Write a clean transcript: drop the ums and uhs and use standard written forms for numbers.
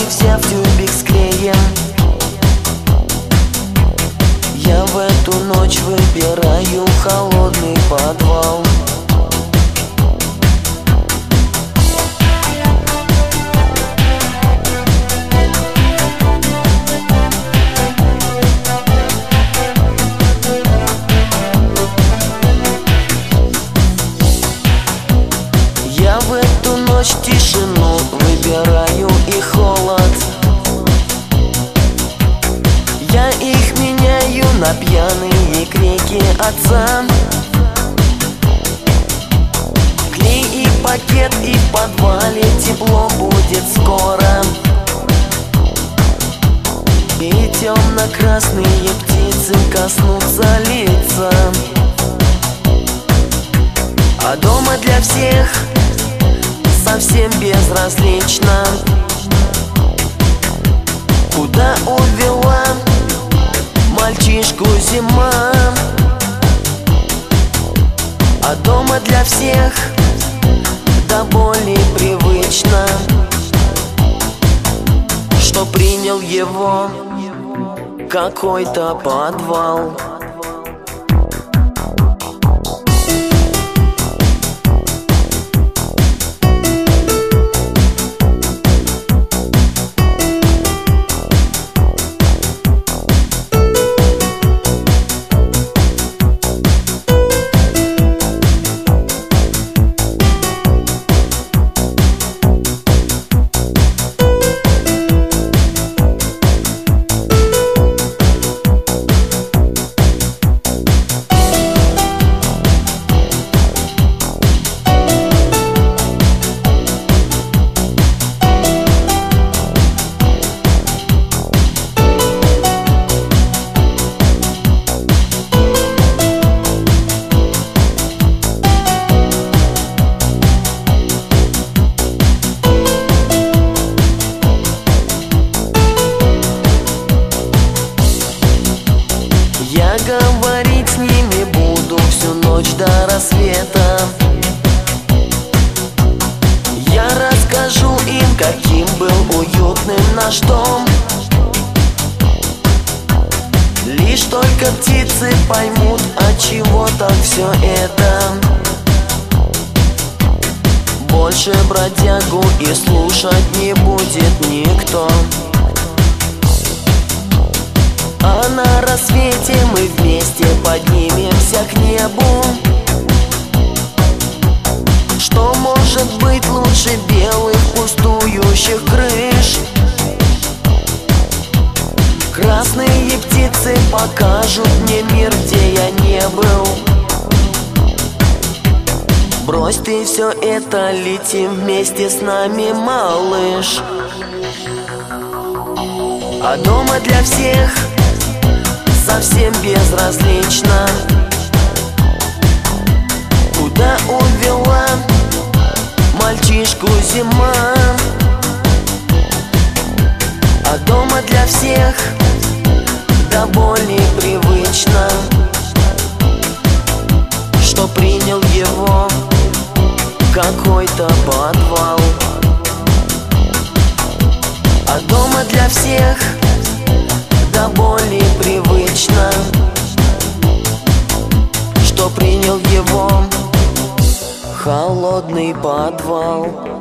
взяв тюбик с клеем, я в эту ночь выбираю холодный подвал. Я в эту ночь тишину выбираю и холод. Я их меняю на пьяные крики отца. Клей и пакет, и в подвале тепло будет скоро. И темно-красные птицы коснутся лица. А дома для всех совсем безразлично, куда увела мальчишку зима. А дома для всех до боли привычно, что принял его какой-то подвал. Я говорить с ними буду всю ночь до рассвета. Я расскажу им, каким был уютным наш дом. Лишь только птицы поймут, отчего так все это. Больше бродягу и слушать не будет никто. А на рассвете мы вместе поднимемся к небу. Что может быть лучше белых пустующих крыш? Красные птицы покажут мне мир, где я не был. Брось ты все это, летим вместе с нами, малыш. А дома для всех совсем безразлично, куда увела мальчишку зима. А дома для всех до боли привычно, что принял его какой-то подвал. А дома для всех до боли привычно, что принял его холодный подвал.